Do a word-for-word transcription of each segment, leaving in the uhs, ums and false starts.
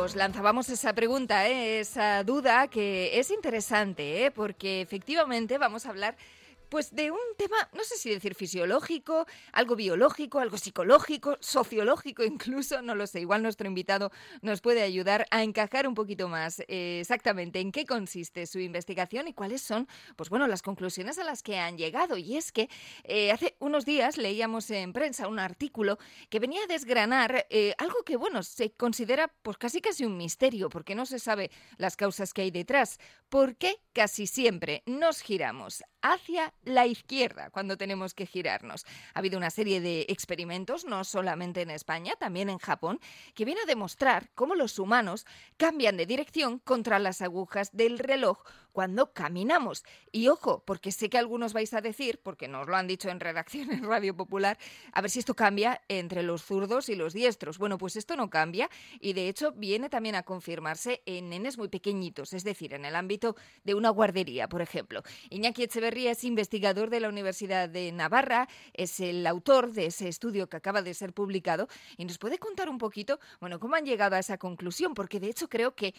os lanzábamos esa pregunta, ¿eh? Esa duda que es interesante, ¿eh? Porque efectivamente vamos a hablar pues de un tema, no sé si decir fisiológico, algo biológico, algo psicológico, sociológico incluso, no lo sé. Igual nuestro invitado nos puede ayudar a encajar un poquito más eh, exactamente en qué consiste su investigación y cuáles son, pues bueno, las conclusiones a las que han llegado. Y es que eh, hace unos días leíamos en prensa un artículo que venía a desgranar eh, algo que, bueno, se considera pues casi casi un misterio, porque no se sabe las causas que hay detrás. ¿Por qué casi siempre nos giramos hacia la izquierda cuando tenemos que girarnos? Ha habido una serie de experimentos, no solamente en España, también en Japón, que vienen a demostrar cómo los humanos cambian de dirección contra las agujas del reloj cuando caminamos. Y ojo, porque sé que algunos vais a decir, porque nos lo han dicho en redacción en Radio Popular, a ver si esto cambia entre los zurdos y los diestros. Bueno, pues esto no cambia y de hecho viene también a confirmarse en nenes muy pequeñitos, es decir, en el ámbito de una guardería, por ejemplo. Iñaki Etxeberria es investigador de la Universidad de Navarra, es el autor de ese estudio que acaba de ser publicado y nos puede contar un poquito, bueno, cómo han llegado a esa conclusión, porque de hecho creo que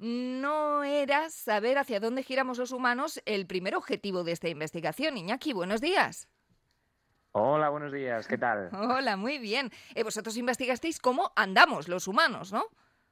no era saber hacia dónde giramos los humanos el primer objetivo de esta investigación. Iñaki, buenos días. Hola, buenos días, ¿qué tal? Hola, muy bien. Eh, vosotros investigasteis cómo andamos los humanos, ¿no?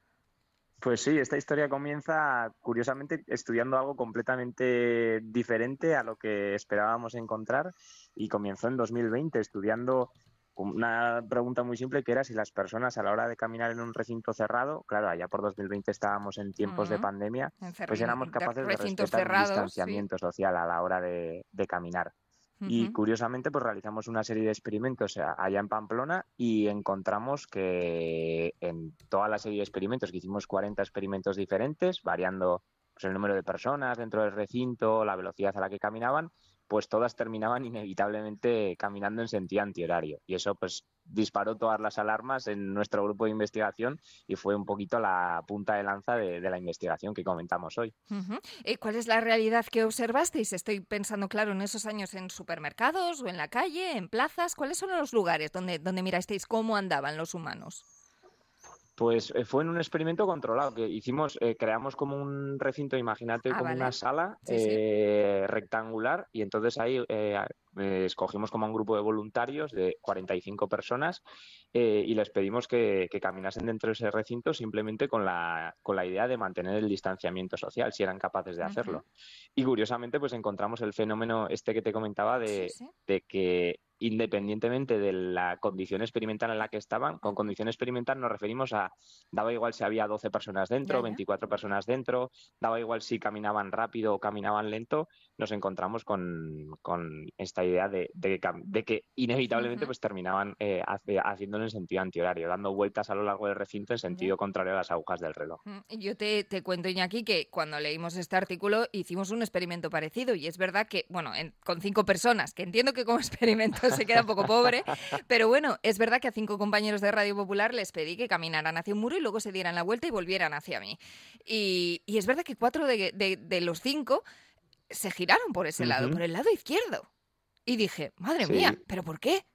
Pues sí, esta historia comienza, curiosamente, estudiando algo completamente diferente a lo que esperábamos encontrar y comenzó en dos mil veinte estudiando una pregunta muy simple que era si las personas a la hora de caminar en un recinto cerrado, claro, allá por dos mil veinte estábamos en tiempos uh-huh. de pandemia, Encer- pues éramos capaces de, de respetar cerrados, un distanciamiento sí. social a la hora de, de caminar. Uh-huh. Y curiosamente pues realizamos una serie de experimentos allá en Pamplona y encontramos que en toda la serie de experimentos, que hicimos cuarenta experimentos diferentes, variando pues, el número de personas dentro del recinto, la velocidad a la que caminaban, pues todas terminaban inevitablemente caminando en sentido antihorario. Y eso pues disparó todas las alarmas en nuestro grupo de investigación y fue un poquito la punta de lanza de, de la investigación que comentamos hoy. Uh-huh. ¿Y cuál es la realidad que observasteis? Estoy pensando, claro, en esos años en supermercados o en la calle, en plazas. ¿Cuáles son los lugares donde, donde mirasteis cómo andaban los humanos? Pues eh, fue en un experimento controlado que hicimos, eh, creamos como un recinto, imagínate ah, como vale. una sala sí, eh, sí. rectangular y entonces ahí eh, eh, escogimos como un grupo de voluntarios de cuarenta y cinco personas eh, y les pedimos que, que caminasen dentro de ese recinto simplemente con la, con la idea de mantener el distanciamiento social, si eran capaces de hacerlo. Uh-huh. Y curiosamente pues encontramos el fenómeno este que te comentaba de, sí, sí. de que independientemente de la condición experimental en la que estaban, con condición experimental nos referimos a, daba igual si había doce personas dentro, ya, ya. veinticuatro personas dentro, daba igual si caminaban rápido o caminaban lento, nos encontramos con, con esta idea de, de, de que inevitablemente uh-huh. pues terminaban eh, hace, haciéndolo en sentido antihorario, dando vueltas a lo largo del recinto en sentido ya. contrario a las agujas del reloj. Yo te, te cuento, Iñaki, que cuando leímos este artículo hicimos un experimento parecido y es verdad que, bueno, en, con cinco personas, que entiendo que como experimento se queda un poco pobre, pero bueno, es verdad que a cinco compañeros de Radio Popular les pedí que caminaran hacia un muro y luego se dieran la vuelta y volvieran hacia mí. Y, y es verdad que cuatro de, de, de los cinco se giraron por ese uh-huh. lado, por el lado izquierdo. Y dije, madre sí. mía, ¿pero por qué?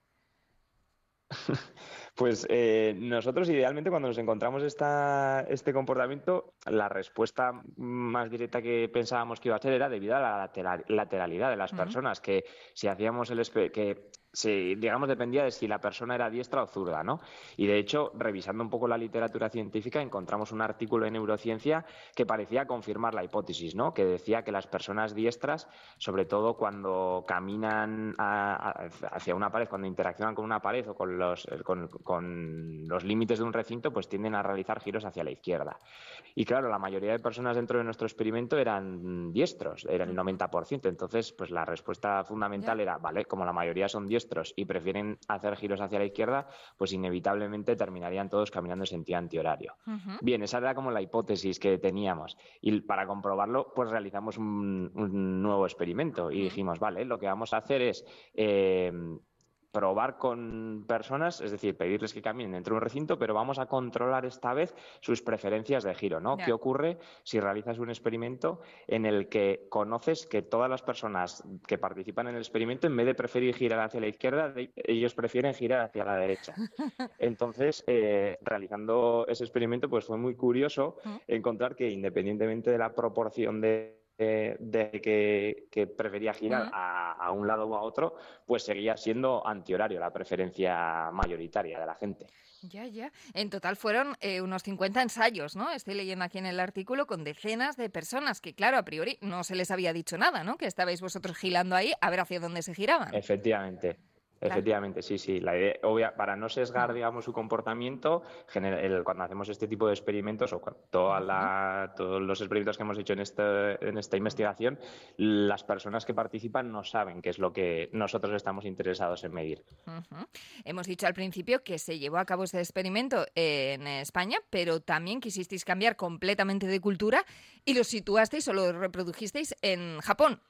Pues eh, nosotros idealmente cuando nos encontramos esta, este comportamiento, la respuesta más directa que pensábamos que iba a ser era debido a la lateral, lateralidad de las uh-huh. personas, que si hacíamos el espe- que si, digamos, dependía de si la persona era diestra o zurda, ¿no? Y de hecho, revisando un poco la literatura científica, encontramos un artículo en Neurociencia que parecía confirmar la hipótesis, ¿no? Que decía que las personas diestras, sobre todo cuando caminan a, a, hacia una pared, cuando interaccionan con una pared o con los, con, con los límites de un recinto, pues tienden a realizar giros hacia la izquierda. Y claro, la mayoría de personas dentro de nuestro experimento eran diestros, eran el noventa por ciento. Entonces, pues la respuesta fundamental yeah. era, vale, como la mayoría son diestros y prefieren hacer giros hacia la izquierda, pues inevitablemente terminarían todos caminando en sentido antihorario. Uh-huh. Bien, esa era como la hipótesis que teníamos. Y para comprobarlo, pues realizamos un, un nuevo experimento y uh-huh. dijimos, vale, lo que vamos a hacer es... Eh, probar con personas, es decir, pedirles que caminen dentro de un recinto, pero vamos a controlar esta vez sus preferencias de giro, ¿no? Ya. ¿Qué ocurre si realizas un experimento en el que conoces que todas las personas que participan en el experimento, en vez de preferir girar hacia la izquierda, de- ellos prefieren girar hacia la derecha? Entonces, eh, realizando ese experimento, pues fue muy curioso ¿Mm? encontrar que independientemente de la proporción de, de, de que, que prefería girar ¿Mm? a, a un lado o a otro, pues seguía siendo antihorario la preferencia mayoritaria de la gente. Ya, ya. En total fueron eh, unos cincuenta ensayos, ¿no? Estoy leyendo aquí en el artículo con decenas de personas que, claro, a priori no se les había dicho nada, ¿no? Que estabais vosotros girando ahí a ver hacia dónde se giraban. Efectivamente. Claro. Efectivamente, sí, sí. La idea, obvia, para no sesgar, Mm. digamos, su comportamiento, gener- el- cuando hacemos este tipo de experimentos o cua- toda Ujú. la- todos los experimentos que hemos hecho en, este, en esta Mm. investigación, las personas que participan no saben qué es lo que nosotros estamos interesados en medir. Ujú. Hemos dicho al principio que se llevó a cabo este experimento en España, pero también quisisteis cambiar completamente de cultura y lo situasteis o lo reprodujisteis en Japón.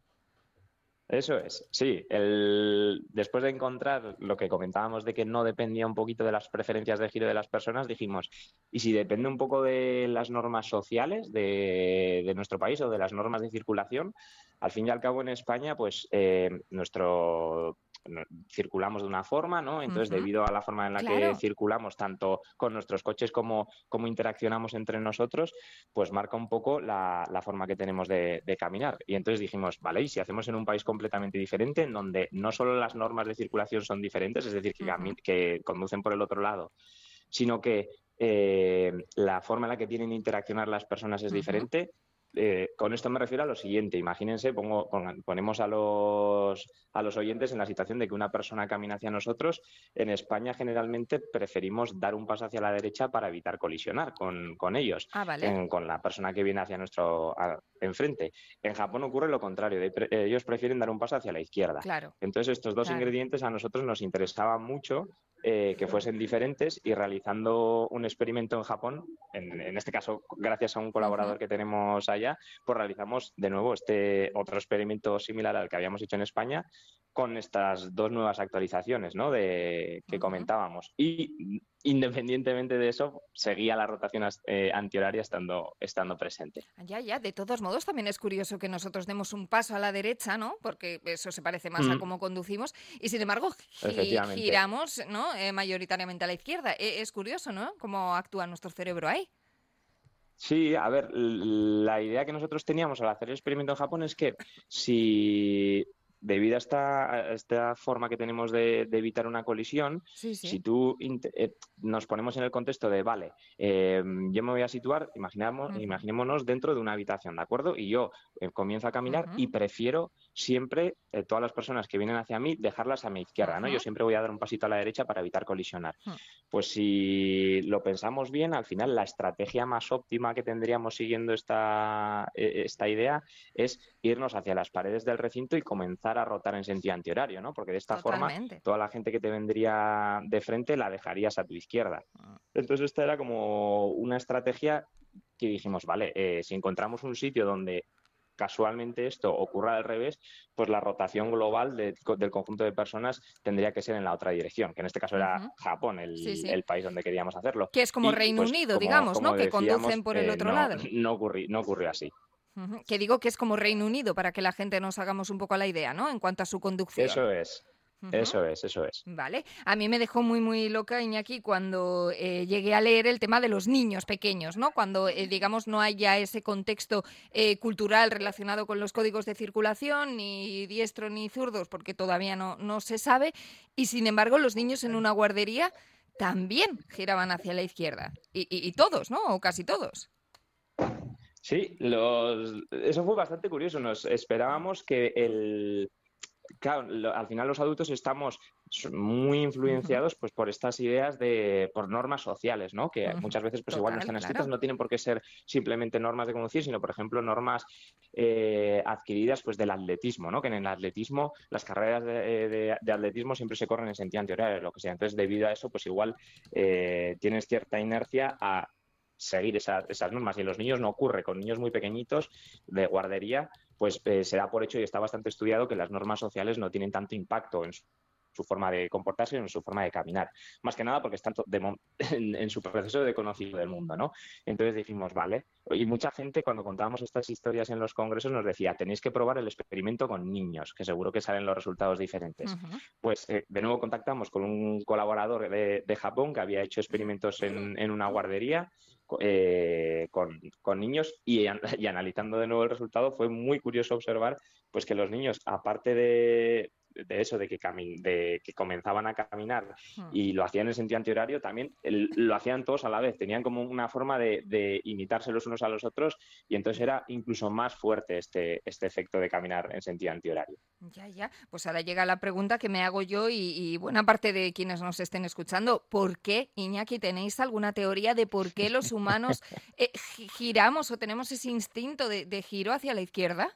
Eso es, sí. El... Después de encontrar lo que comentábamos de que no dependía un poquito de las preferencias de giro de las personas, dijimos, ¿y si depende un poco de las normas sociales de, de nuestro país o de las normas de circulación? Al fin y al cabo en España, pues eh, nuestro no- circulamos de una forma, ¿no? Entonces, Ujú. debido a la forma en la que Claro. circulamos, tanto con nuestros coches como, como interaccionamos entre nosotros, pues marca un poco la, la forma que tenemos de, de caminar. Y entonces dijimos, vale, y si hacemos en un país completamente diferente, en donde no solo las normas de circulación son diferentes, es decir, que, Ujú. cami- que conducen por el otro lado, sino que eh, la forma en la que tienen que interaccionar las personas es Ujú. diferente. Eh, con esto me refiero a lo siguiente. Imagínense, pongo, pongan- ponemos a los, a los oyentes en la situación de que una persona camina hacia nosotros. En España generalmente preferimos dar un paso hacia la derecha para evitar colisionar con, con ellos, Ah, vale. en- con la persona que viene hacia nuestro a- enfrente. En Japón ocurre lo contrario. de pre- ellos prefieren dar un paso hacia la izquierda. Claro, Entonces, estos dos claro. ingredientes a nosotros nos interesaban mucho, eh, que fuesen diferentes, y realizando un experimento en Japón, en, en este caso gracias a un Ujú. colaborador que tenemos allá, pues realizamos de nuevo este otro experimento similar al que habíamos hecho en España con estas dos nuevas actualizaciones, ¿no? de, que Ujú. comentábamos. Y independientemente de eso, seguía la rotación as- eh, antihoraria estando, estando presente. Ya, ya. De todos modos, también es curioso que nosotros demos un paso a la derecha, ¿no? Porque eso se parece más a Mm, cómo conducimos. Y sin embargo, gi- efectivamente. giramos, ¿no? Eh, mayoritariamente a la izquierda. E- es curioso, ¿no? Cómo actúa nuestro cerebro ahí. Sí, a ver, l- la idea que nosotros teníamos al hacer el experimento en Japón es que si, debido a esta, a esta forma que tenemos de, de evitar una colisión, Sí, sí. si tú int- eh, nos ponemos en el contexto de, vale, eh, yo me voy a situar, imaginamos, Ujú. imaginémonos dentro de una habitación, ¿de acuerdo? Y yo eh, comienzo a caminar Ujú. y prefiero siempre, eh, todas las personas que vienen hacia mí, dejarlas a mi izquierda, ¿no? Ujú. Yo siempre voy a dar un pasito a la derecha para evitar colisionar. Ujú. Pues si lo pensamos bien, al final la estrategia más óptima que tendríamos siguiendo esta, eh, esta idea es irnos hacia las paredes del recinto y comenzar a rotar en sentido antihorario, ¿no? Porque de esta forma Totalmente. toda la gente que te vendría de frente la dejarías a tu izquierda. Mm. Entonces esta era como una estrategia que dijimos, vale, eh, si encontramos un sitio donde casualmente esto ocurra al revés, pues la rotación global de- del conjunto de personas tendría que ser en la otra dirección, que en este caso era Ujú. Japón, Sí, el, sí. el país donde queríamos hacerlo. Que es como Y Reino pues Unido, como, digamos, ¿no? como Que conducen decíamos, por el eh, otro no, lado. no, ocurri- no ocurrió así. Ujú. Que digo que es como Reino Unido, para que la gente nos hagamos un poco la idea, ¿no? En cuanto a su conducción. Eso es, Ujú. eso es, eso es. Vale, a mí me dejó muy, muy loca, Iñaki, cuando eh, llegué a leer el tema de los niños pequeños, ¿no? Cuando, eh, digamos, no hay ya ese contexto eh, cultural relacionado con los códigos de circulación, ni diestro ni zurdos, porque todavía no, no se sabe, y sin embargo los niños en una guardería también giraban hacia la izquierda, y, y- y todos, ¿no? O casi todos. Sí, los... eso fue bastante curioso. Nos esperábamos que el... Claro, lo- al final los adultos estamos muy Ujú. influenciados pues por estas ideas de por normas sociales, ¿no? Que Ujú. muchas veces pues igual no Total, están escritas, claro. no tienen por qué ser simplemente normas de conducir, sino por ejemplo normas eh, adquiridas pues del atletismo, ¿no? Que en el atletismo las carreras de, de- de atletismo siempre se corren en sentido antihorario, lo que sea. Entonces, debido a eso, pues igual eh, tienes cierta inercia a seguir esa- esas normas. Y en los niños no ocurre, con niños muy pequeñitos de guardería, pues eh, se da por hecho y está bastante estudiado que las normas sociales no tienen tanto impacto en su su forma de comportarse y en su forma de caminar. Más que nada porque están de, en, en su proceso de conocimiento del mundo, ¿no? Entonces dijimos, vale. Y mucha gente cuando contábamos estas historias en los congresos nos decía, tenéis que probar el experimento con niños, que seguro que salen los resultados diferentes. Uh-huh. Pues eh, de nuevo contactamos con un colaborador de, de Japón que había hecho experimentos en, en una guardería eh, con, con niños y, y analizando de nuevo el resultado fue muy curioso observar pues que los niños, aparte de, de eso, de que, cami- de que comenzaban a caminar y lo hacían en sentido antihorario, también el, lo hacían todos a la vez, tenían como una forma de, de imitarse los unos a los otros y entonces era incluso más fuerte este, este efecto de caminar en sentido antihorario. Ya, ya, pues ahora llega la pregunta que me hago yo y, y buena parte de quienes nos estén escuchando. ¿Por qué, Iñaki, tenéis alguna teoría de por qué los humanos eh, giramos o tenemos ese instinto de, de giro hacia la izquierda?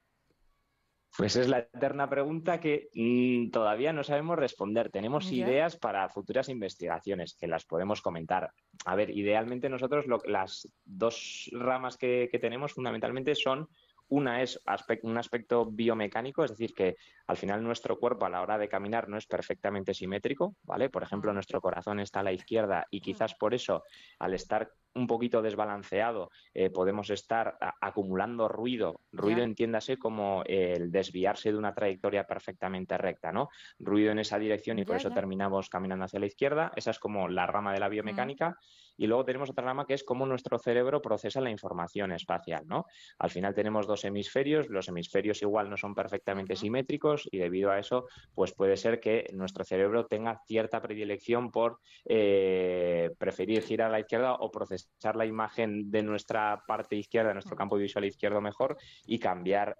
Pues es la eterna pregunta que mmm, todavía no sabemos responder. Tenemos ¿Ya? ideas para futuras investigaciones que las podemos comentar. A ver, idealmente nosotros lo, las dos ramas que, que tenemos fundamentalmente son una es aspect, un aspecto biomecánico, es decir, que al final nuestro cuerpo a la hora de caminar no es perfectamente simétrico, ¿vale? Por ejemplo, nuestro corazón está a la izquierda y quizás por eso, al estar un poquito desbalanceado, eh, podemos estar a, acumulando ruido. Ruido, yeah. entiéndase como eh, el desviarse de una trayectoria perfectamente recta, ¿no? Ruido en esa dirección y yeah, por eso yeah. terminamos caminando hacia la izquierda. Esa es como la rama de la biomecánica. Mm. Y luego tenemos otra rama que es cómo nuestro cerebro procesa la información espacial, ¿no? Al final tenemos dos hemisferios. Los hemisferios igual no son perfectamente uh-huh. simétricos y debido a eso, pues puede ser que nuestro cerebro tenga cierta predilección por eh, preferir girar a la izquierda o procesar la imagen de nuestra parte izquierda, de nuestro campo visual izquierdo mejor y cambiar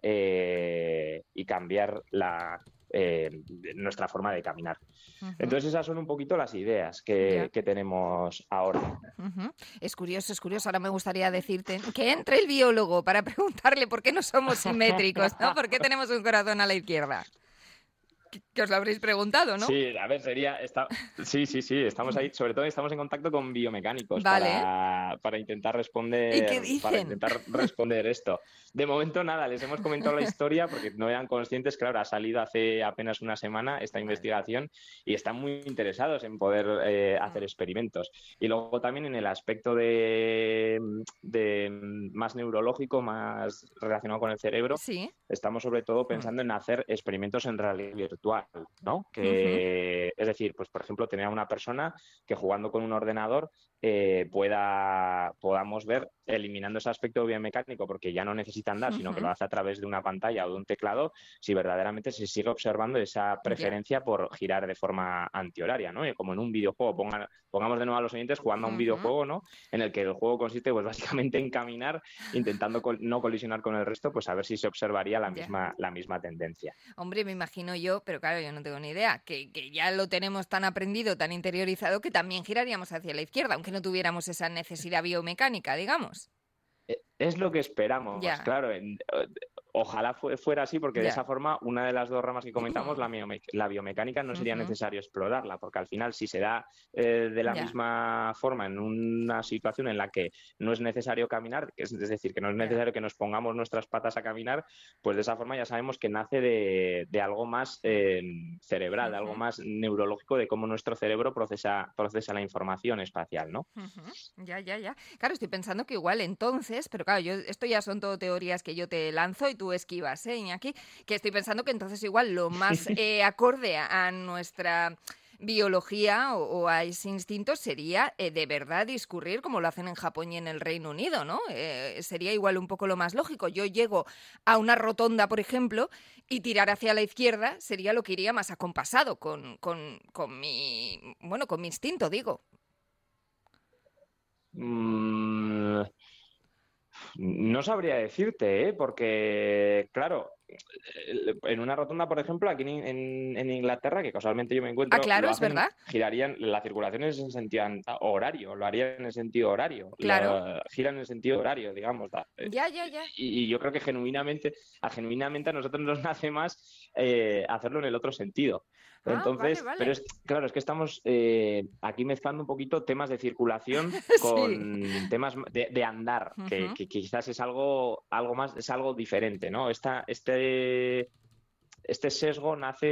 eh, y cambiar la eh, nuestra forma de caminar. Uh-huh. Entonces esas son un poquito las ideas que, yeah. que tenemos ahora. Uh-huh. Es curioso, es curioso. Ahora me gustaría decirte que entre el biólogo para preguntarle por qué no somos simétricos, ¿no? ¿Por qué tenemos un corazón a la izquierda? Que os lo habréis preguntado, ¿no? Sí, a ver, sería... Está, sí, sí, sí, estamos ahí, sobre todo estamos en contacto con biomecánicos vale. para, para intentar responder... ¿Y qué dicen? Para intentar responder esto. De momento nada, les hemos comentado la historia porque no eran conscientes, claro, ha salido hace apenas una semana esta investigación y están muy interesados en poder eh, hacer experimentos. Y luego también en el aspecto de, de más neurológico, más relacionado con el cerebro, ¿Sí? estamos sobre todo pensando en hacer experimentos en realidad virtual, ¿no? Que, uh-huh. Es decir, pues por ejemplo, tener a una persona que jugando con un ordenador eh, pueda podamos ver, eliminando ese aspecto biomecánico, porque ya no necesita andar, uh-huh. sino que lo hace a través de una pantalla o de un teclado, si verdaderamente se sigue observando esa preferencia yeah. por girar de forma antihoraria, ¿no? Y como en un videojuego, pongan, pongamos de nuevo a los oyentes jugando uh-huh. a un videojuego, ¿no? En el que el juego consiste, pues básicamente en caminar, intentando col- no colisionar con el resto, pues a ver si se observaría la yeah. misma, la misma tendencia. Hombre, me imagino yo, pero claro, yo no tengo ni idea, que, que ya lo tenemos tan aprendido, tan interiorizado, que también giraríamos hacia la izquierda, aunque no tuviéramos esa necesidad biomecánica, digamos. Es lo que esperamos, ya. claro. En, ojalá fu- fuera así, porque ya. de esa forma, una de las dos ramas que comentamos, la, biome- la biomecánica, no sería uh-huh. necesario explorarla, porque al final, si se da eh, de la ya. misma forma en una situación en la que no es necesario caminar, es, es decir, que no es necesario ya. que nos pongamos nuestras patas a caminar, pues de esa forma ya sabemos que nace de, de algo más eh, cerebral, uh-huh. de algo más neurológico, de cómo nuestro cerebro procesa, procesa la información espacial, ¿no? Uh-huh. Ya, ya, ya. Claro, estoy pensando que igual entonces, pero claro, yo, esto ya son todo teorías que yo te lanzo y tú esquivas, ¿eh, Iñaki? Que estoy pensando que entonces igual lo más eh, acorde a, a nuestra biología o, o a ese instinto sería eh, de verdad discurrir como lo hacen en Japón y en el Reino Unido, ¿no? Eh, sería igual un poco lo más lógico. Yo llego a una rotonda, por ejemplo, y tirar hacia la izquierda sería lo que iría más acompasado con, con, con mi, bueno, con mi instinto, digo. Mm... No sabría decirte, ¿eh? Porque, claro, en una rotonda, por ejemplo, aquí en, en, en Inglaterra, que casualmente yo me encuentro, ah, claro, lo es hacen, verdad. Girarían, la circulación es en sentido horario, lo harían en el sentido horario, claro. la, giran en el sentido horario, digamos. La, ya, ya, ya. Y, y yo creo que genuinamente a, genuinamente a nosotros nos nace más eh, hacerlo en el otro sentido. Entonces, ah, vale, vale. pero es claro, es que estamos eh, aquí mezclando un poquito temas de circulación con sí. temas de, de andar, uh-huh. que, que quizás es algo, algo más, es algo diferente, ¿no? Esta, este, este sesgo nace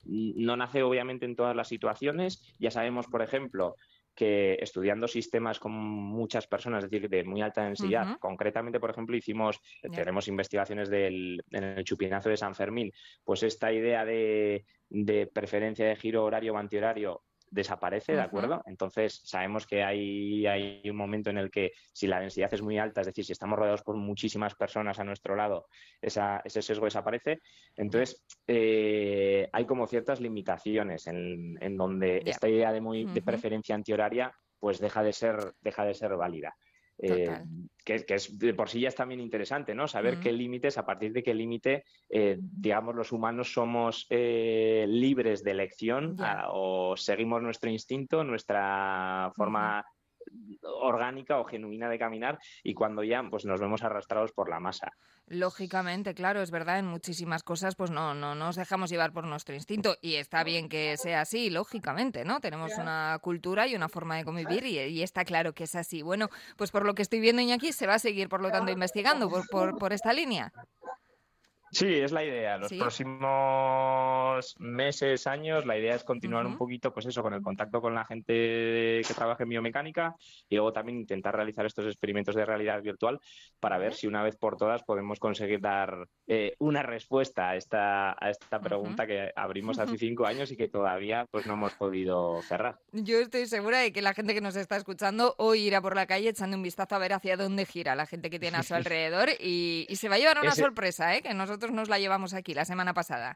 no nace obviamente en todas las situaciones. Ya sabemos, por ejemplo, que estudiando sistemas con muchas personas, es decir, de muy alta densidad, Ujú. concretamente, por ejemplo, hicimos, Ya. tenemos investigaciones del, en el Chupinazo de San Fermín, pues esta idea de, de preferencia de giro horario o antihorario desaparece, ¿de Ujú. acuerdo? Entonces sabemos que hay, hay un momento en el que si la densidad es muy alta, es decir, si estamos rodeados por muchísimas personas a nuestro lado, esa, ese sesgo desaparece. Ya. Entonces, eh, hay como ciertas limitaciones en, en donde Ya. esta idea de, muy, de Ujú. preferencia antihoraria pues deja de ser, deja de ser válida. Eh, Total. que, que es de por sí ya es también interesante, ¿no? Saber qué Mm. límites, a partir de qué límite, eh, digamos, los humanos somos eh, libres de elección Ya. a, o seguimos nuestro instinto, nuestra Ujú. forma orgánica o genuina de caminar, y cuando ya pues nos vemos arrastrados por la masa. Lógicamente, claro, es verdad, en muchísimas cosas pues no, no nos dejamos llevar por nuestro instinto y está bien que sea así, lógicamente, ¿no? Tenemos una cultura y una forma de convivir y, y está claro que es así. Bueno, pues por lo que estoy viendo, Iñaki, se va a seguir, por lo tanto, investigando por, por, por esta línea. Sí, es la idea. Los ¿Sí? próximos meses, años, la idea es continuar un Ujú. poquito, pues eso, con el contacto con la gente que trabaja en biomecánica, y luego también intentar realizar estos experimentos de realidad virtual para ver Vale. si una vez por todas podemos conseguir dar eh, una respuesta a esta, a esta Ujú. pregunta que abrimos hace cinco años y que todavía pues no hemos podido cerrar. Yo estoy segura de que la gente que nos está escuchando hoy irá por la calle echando un vistazo a ver hacia dónde gira la gente que tiene a su alrededor y, y se va a llevar una Ese, sorpresa, ¿eh? Que nosotros nos la llevamos aquí la semana pasada.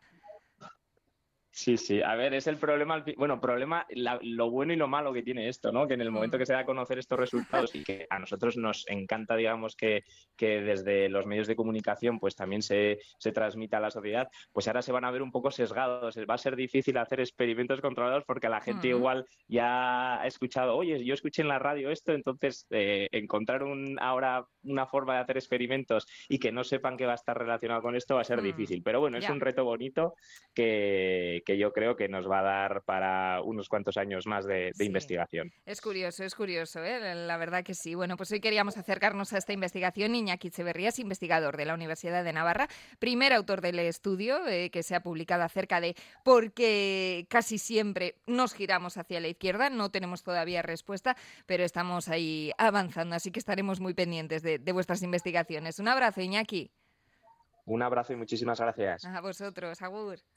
Sí, sí. A ver, es el problema, al fin- bueno, problema, la- lo bueno y lo malo que tiene esto, ¿no? Que en el momento Hmm. que se da a conocer estos resultados y que a nosotros nos encanta, digamos, que, que desde los medios de comunicación pues también se, se transmita a la sociedad, pues ahora se van a ver un poco sesgados. Va a ser difícil hacer experimentos controlados porque la gente Mm. igual ya ha escuchado, oye, yo escuché en la radio esto, entonces eh, encontrar un, ahora una forma de hacer experimentos y que no sepan que va a estar relacionado con esto va a ser Mm. difícil. Pero bueno, es Ya. un reto bonito que, que yo creo que nos va a dar para unos cuantos años más de, de Sí, investigación. es curioso, es curioso, ¿eh? La verdad que sí. Bueno, pues hoy queríamos acercarnos a esta investigación. Iñaki Etxeberria es investigador de la Universidad de Navarra, primer autor del estudio eh, que se ha publicado acerca de por qué casi siempre nos giramos hacia la izquierda. No tenemos todavía respuesta, pero estamos ahí avanzando, así que estaremos muy pendientes de, de vuestras investigaciones. Un abrazo, Iñaki. Un abrazo y muchísimas gracias. A vosotros, agur.